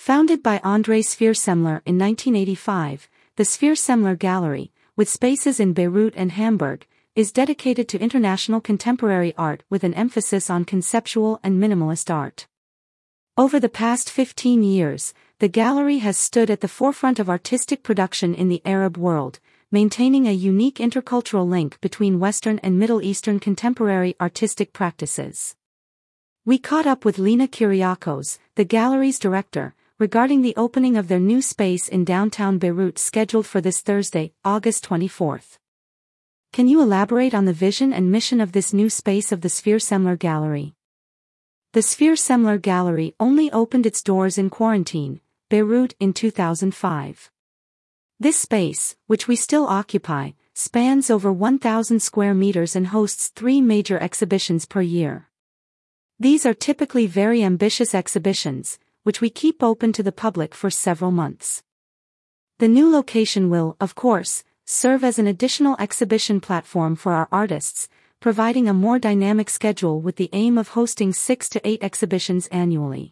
Founded by André Sphir-Semler in 1985, the Sphir-Semler Gallery, with spaces in Beirut and Hamburg, is dedicated to international contemporary art with an emphasis on conceptual and minimalist art. Over the past 15 years, the gallery has stood at the forefront of artistic production in the Arab world, maintaining a unique intercultural link between Western and Middle Eastern contemporary artistic practices. We caught up with Lina Kyriakos, the gallery's director, regarding the opening of their new space in downtown Beirut scheduled for this Thursday, August 24th. Can you elaborate on the vision and mission of this new space of the Sphir-Semler Gallery? The Sphir-Semler Gallery only opened its doors in quarantine, Beirut, in 2005. This space, which we still occupy, spans over 1,000 square meters and hosts 3 major exhibitions per year. These are typically very ambitious exhibitions, which we keep open to the public for several months. The new location will, of course, serve as an additional exhibition platform for our artists, providing a more dynamic schedule with the aim of hosting 6 to 8 exhibitions annually.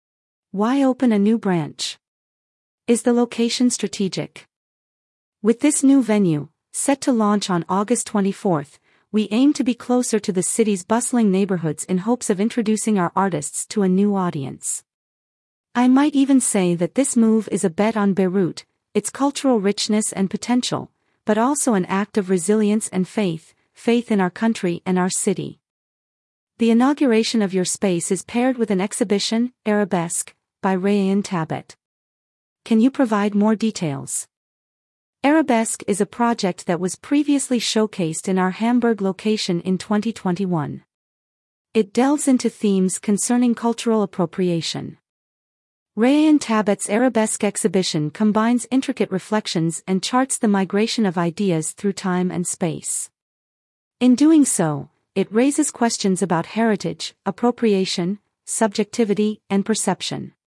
Why open a new branch? Is the location strategic? With this new venue, set to launch on August 24th, we aim to be closer to the city's bustling neighborhoods in hopes of introducing our artists to a new audience. I might even say that this move is a bet on Beirut, its cultural richness and potential, but also an act of resilience and faith in our country and our city. The inauguration of your space is paired with an exhibition, Arabesque, by Rayan Tabet. Can you provide more details? Arabesque is a project that was previously showcased in our Hamburg location in 2021. It delves into themes concerning cultural appropriation. Rayan Tabet's Arabesque exhibition combines intricate reflections and charts the migration of ideas through time and space. In doing so, it raises questions about heritage, appropriation, subjectivity, and perception.